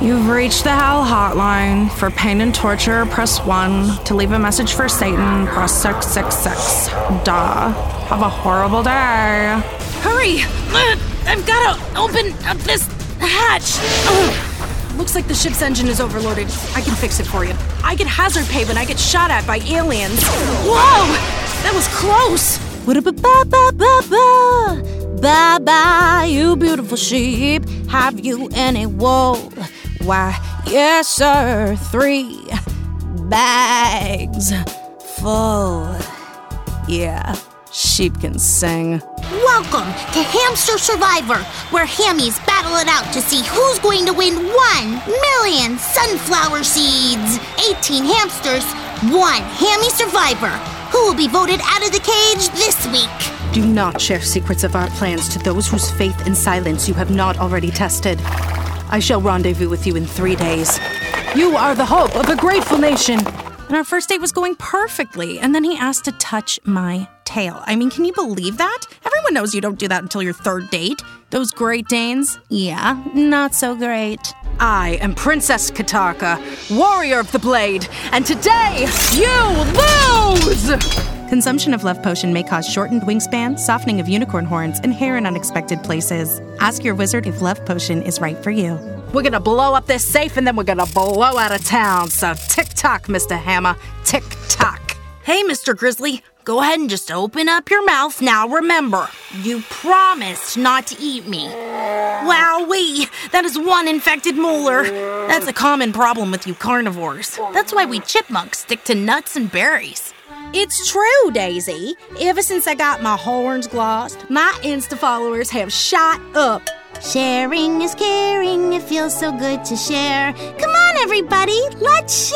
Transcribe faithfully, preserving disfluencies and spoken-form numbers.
You've reached the Hell Hotline. For pain and torture, press one. To leave a message for Satan, press six six six. Duh. Have a horrible day. Hurry! Uh, I've got to open up this hatch. Uh, looks like the ship's engine is overloaded. I can fix it for you. I get hazard pay when I get shot at by aliens. Whoa! That was close! Ba-ba-ba-ba-ba. Bye-bye, you beautiful sheep. Have you any wool? Why, yes, sir. Three bags full. Yeah, sheep can sing. Welcome to Hamster Survivor, where hammies battle it out to see who's going to win one million sunflower seeds. eighteen hamsters, one hammy survivor. Who will be voted out of the cage this week? Do not share secrets of our plans to those whose faith and silence you have not already tested. I shall rendezvous with you in three days. You are the hope of a grateful nation. And our first date was going perfectly, and then he asked to touch my tail. I mean, can you believe that? Everyone knows you don't do that until your third date. Those Great Danes, yeah, not so great. I am Princess Katarka, warrior of the blade, and today you lose! Consumption of Love Potion may cause shortened wingspan, softening of unicorn horns, and hair in unexpected places. Ask your wizard if Love Potion is right for you. We're gonna blow up this safe and then we're gonna blow out of town, so tick-tock, Mister Hammer, tick-tock. Hey, Mister Grizzly, go ahead and just open up your mouth. Now remember, you promised not to eat me. Wowee, that is one infected molar. That's a common problem with you carnivores. That's why we chipmunks stick to nuts and berries. It's true, Daisy. Ever since I got my horns glossed, my Insta followers have shot up. Sharing is caring. It feels so good to share. Come on, everybody. Let's